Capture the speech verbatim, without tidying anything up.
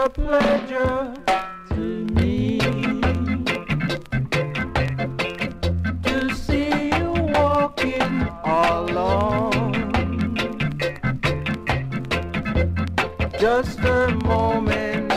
a pleasure to me to see you walking alone. Just a moment